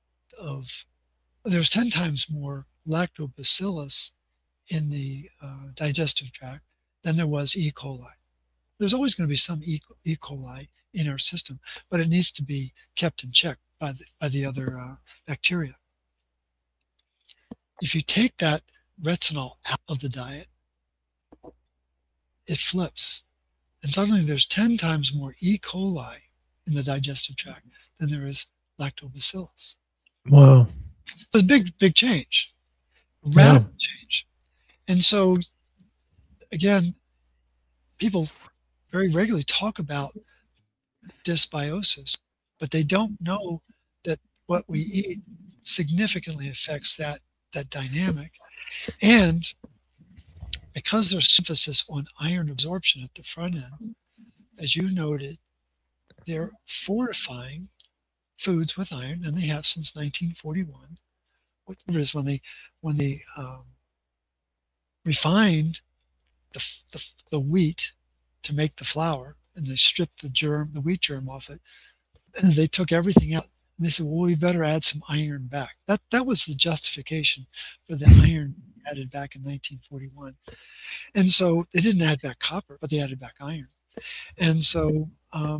times more lactobacillus in the digestive tract than there was E. coli. There's always going to be some E. coli in our system, but it needs to be kept in check by the other bacteria. If you take that retinol out of the diet, it flips. And suddenly there's 10 times more E. coli in the digestive tract than there is lactobacillus. Wow. It's a big change, Yeah. radical change. And so, again, people very regularly talk about dysbiosis, but they don't know that what we eat significantly affects that dynamic. And because there's emphasis on iron absorption at the front end, as you noted, they're fortifying foods with iron, and they have since 1941. Whatever it is, when they refined the wheat to make the flour, and they stripped the wheat germ off it, and they took everything out. And they said, well, we better add some iron back. That was the justification for the iron added back in 1941. And so they didn't add back copper, but they added back iron. And so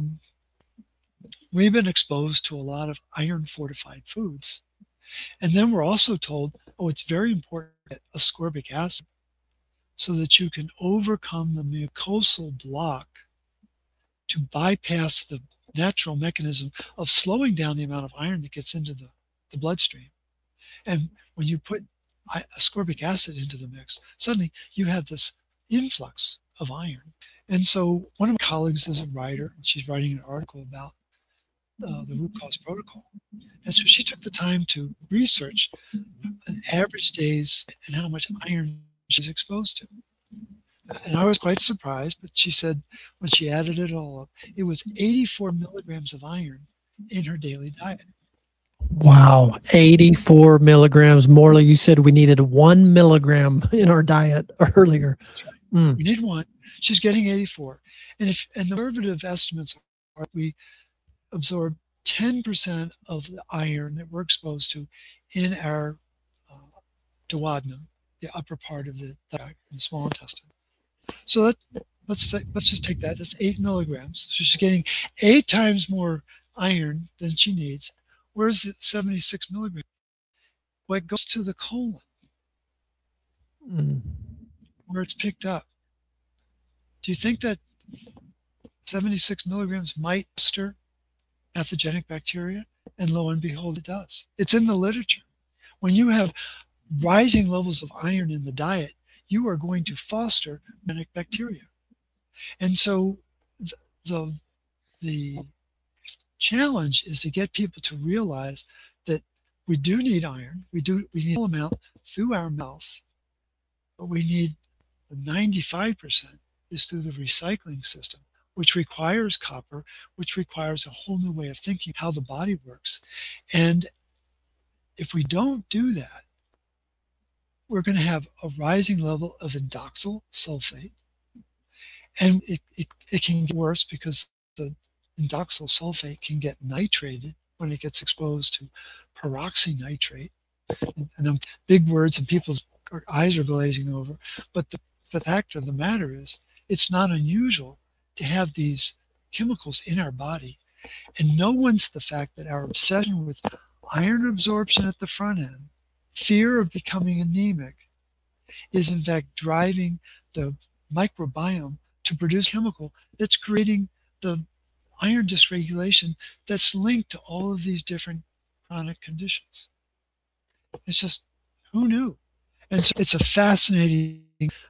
we've been exposed to a lot of iron fortified foods. And then we're also told, oh, it's very important to get ascorbic acid so that you can overcome the mucosal block to bypass the natural mechanism of slowing down the amount of iron that gets into the bloodstream. And when you put ascorbic acid into the mix, suddenly you have this influx of iron. And so one of my colleagues is a writer, and she's writing an article about the root cause protocol. And so she took the time to research an average days and how much iron she's exposed to. And I was quite surprised, but she said when she added it all up, it was 84 milligrams of iron in her daily diet. Wow. 84 milligrams. Morley, you said we needed 1 milligram in our diet earlier. That's right. We need 1. She's getting 84. And the conservative estimates are we absorb 10% of the iron that we're exposed to in our duodenum, the upper part of the small intestine. So let's just take that. That's 8 milligrams. So she's getting 8 times more iron than she needs. Where's the 76 milligrams? Well, it goes to the colon, where it's picked up. Do you think that 76 milligrams might stir pathogenic bacteria? And lo and behold, it does. It's in the literature. When you have rising levels of iron in the diet, you are going to foster pathogenic bacteria. And so the challenge is to get people to realize that we do need iron. We need a amount through our mouth, but we need 95% is through the recycling system, which requires copper, which requires a whole new way of thinking how the body works. And if we don't do that, we're going to have a rising level of indoxyl sulfate. And it can get worse because the indoxyl sulfate can get nitrated when it gets exposed to peroxynitrate. And big words and people's eyes are glazing over. But the fact of the matter is, it's not unusual to have these chemicals in our body and know once the fact that our obsession with iron absorption at the front end, fear of becoming anemic, is in fact driving the microbiome to produce chemical that's creating the iron dysregulation that's linked to all of these different chronic conditions. It's just, who knew? And so it's a fascinating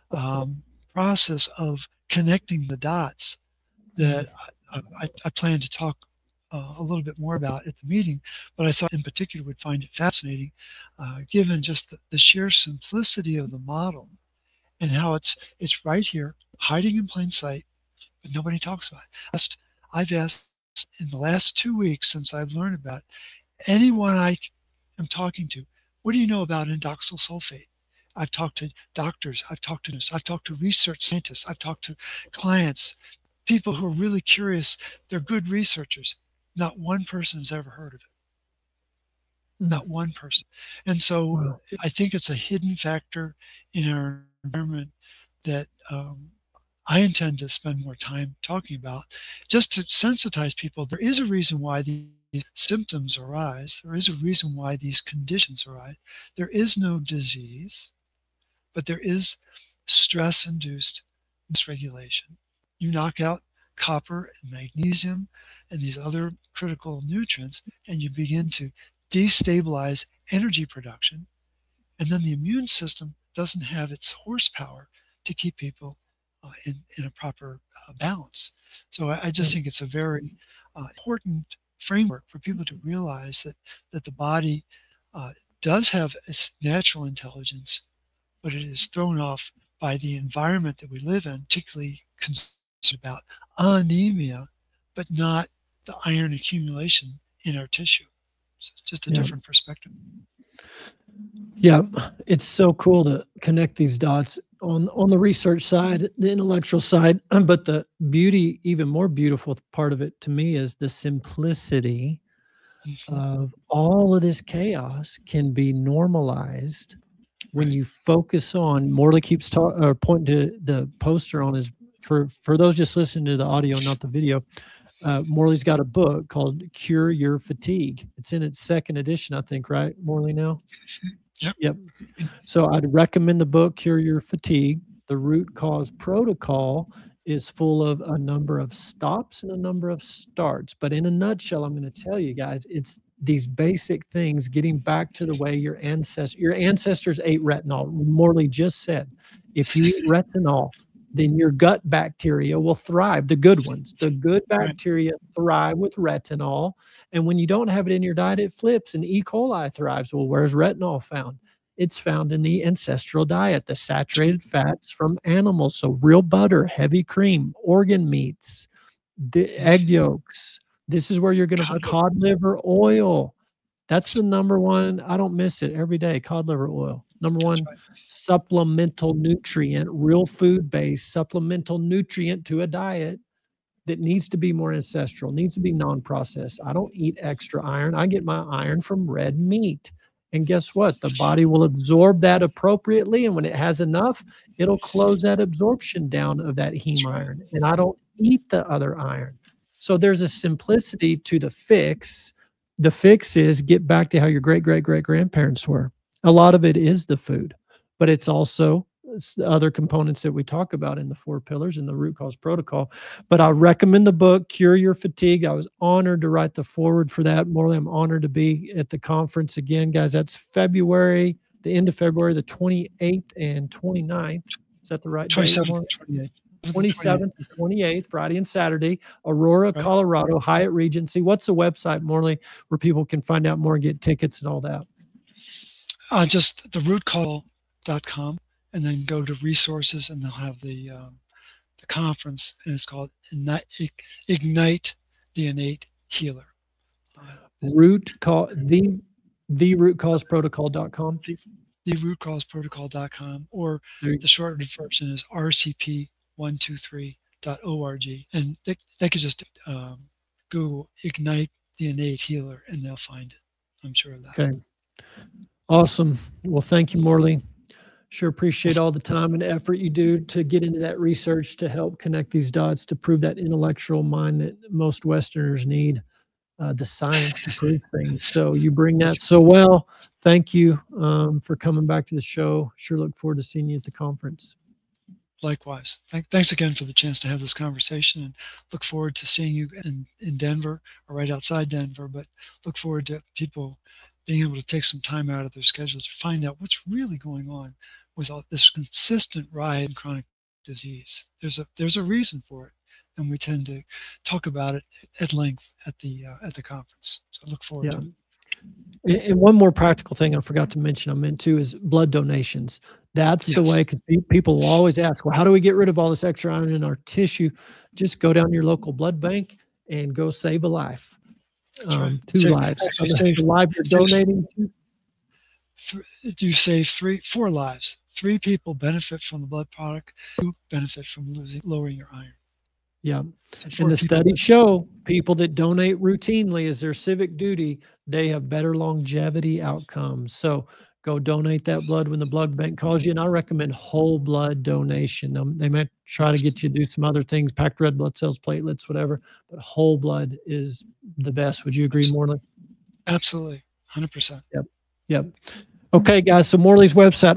process of connecting the dots that I plan to talk a little bit more about at the meeting, but I thought in particular would find it fascinating given just the sheer simplicity of the model and how it's right here, hiding in plain sight, but nobody talks about it. I've asked in the last 2 weeks since I've learned about it, anyone I am talking to, what do you know about indoxyl sulfate? I've talked to doctors, I've talked to research scientists, I've talked to clients, people who are really curious, they're good researchers. Not one person has ever heard of it. Not one person. And so I think it's a hidden factor in our environment that I intend to spend more time talking about, just to sensitize people. There is a reason why these symptoms arise. There is a reason why these conditions arise. There is no disease, but there is stress-induced dysregulation. You knock out copper and magnesium and these other critical nutrients, and you begin to destabilize energy production. And then the immune system doesn't have its horsepower to keep people in a proper balance. So I just think it's a very important framework for people to realize that the body does have its natural intelligence, but it is thrown off by the environment that we live in, particularly concerned about anemia, but not the iron accumulation in our tissue. So it's just a different perspective. Yeah, it's so cool to connect these dots on the research side, the intellectual side, but the beauty, even more beautiful part of it to me is the simplicity of all of this chaos can be normalized when you focus on. Morley keeps pointing to the poster on his, for those just listening to the audio, not the video. Morley's got a book called Cure Your Fatigue. It's in its second edition, I think, right, Morley, now? Yep. So I'd recommend the book Cure Your Fatigue. The Root Cause Protocol is full of a number of stops and a number of starts. But in a nutshell, I'm going to tell you guys, it's these basic things, getting back to the way your ancestors ate retinol. Morley just said, if you eat retinol, then your gut bacteria will thrive, the good ones. The good bacteria thrive with retinol. And when you don't have it in your diet, it flips and E. coli thrives. Well, where's retinol found? It's found in the ancestral diet, the saturated fats from animals. So real butter, heavy cream, organ meats, the egg yolks. This is where you're going to cod liver oil. That's the number one. I don't miss it every day. Cod liver oil. Number one supplemental nutrient, real food-based supplemental nutrient to a diet that needs to be more ancestral, needs to be non-processed. I don't eat extra iron. I get my iron from red meat. And guess what? The body will absorb that appropriately. And when it has enough, it'll close that absorption down of that heme iron. And I don't eat the other iron. So there's a simplicity to the fix. The fix is get back to how your great-great-great-grandparents were. A lot of it is the food, but it's also the other components that we talk about in the 4 pillars in the Root Cause Protocol. But I recommend the book, Cure Your Fatigue. I was honored to write the foreword for that. Morley, I'm honored to be at the conference again, guys. That's February, the end of February, the 28th and 29th. Is that the right 27th, 28th. 27th and 28th, Friday and Saturday, Aurora, Colorado, Hyatt Regency. What's the website, Morley, where people can find out more and get tickets and all that? Just therootcall.com, and then go to resources, and they'll have the conference, and it's called Ignite the Innate Healer. TheRootCauseProtocol.com. TheRootCauseProtocol.com, or the short version is rcp123.org, and they could just Google Ignite the Innate Healer, and they'll find it. I'm sure of that. Okay. Awesome. Well, thank you, Morley. Sure appreciate all the time and effort you do to get into that research to help connect these dots to prove that intellectual mind that most Westerners need, the science to prove things. So you bring that so well. Thank you for coming back to the show. Sure look forward to seeing you at the conference. Likewise. Thanks again for the chance to have this conversation, and look forward to seeing you in Denver, or right outside Denver, but look forward to people being able to take some time out of their schedule to find out what's really going on with all this consistent rise in chronic disease. There's a reason for it, and we tend to talk about it at length at the conference. So I look forward to it. And one more practical thing I forgot to mention, I meant to, is blood donations. That's the way, because people will always ask, well, how do we get rid of all this extra iron in our tissue? Just go down to your local blood bank and go save a life. 2 lives. The life you're donating to? You save 4 lives. 3 people benefit from the blood product. 2 benefit from lowering your iron. Yeah. And the studies show people that donate routinely as their civic duty, they have better longevity outcomes. So Go donate that blood when the blood bank calls you. And I recommend whole blood donation. They might try to get you to do some other things, packed red blood cells, platelets, whatever, but whole blood is the best. Would you agree, Morley? Absolutely. 100%. Yep. Okay, guys. So Morley's website,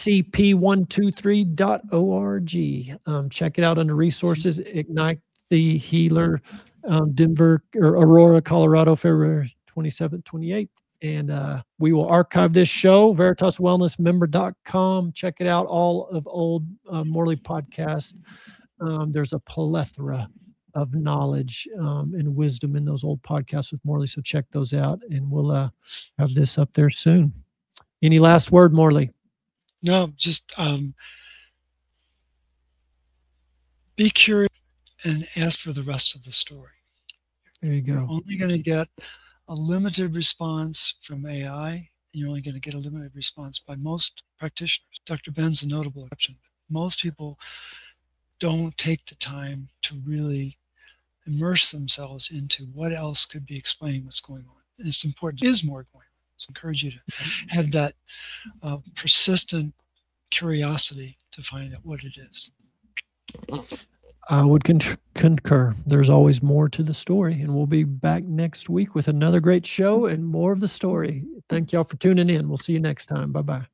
rcp123.org. Check it out under resources. Ignite the Healer, Denver or Aurora, Colorado, February 27th, 28th. And we will archive this show, VeritasWellnessMember.com. Check it out. All of old Morley podcasts. There's a plethora of knowledge and wisdom in those old podcasts with Morley. So check those out, and we'll have this up there soon. Any last word, Morley? No, just be curious and ask for the rest of the story. There you go. You're only going to get a limited response from AI, and you're only going to get a limited response by most practitioners. Dr. Ben's a notable exception. Most people don't take the time to really immerse themselves into what else could be explaining what's going on. And it's important. There is more going on. So I encourage you to have that persistent curiosity to find out what it is. I would concur. There's always more to the story, and we'll be back next week with another great show and more of the story. Thank y'all for tuning in. We'll see you next time. Bye-bye.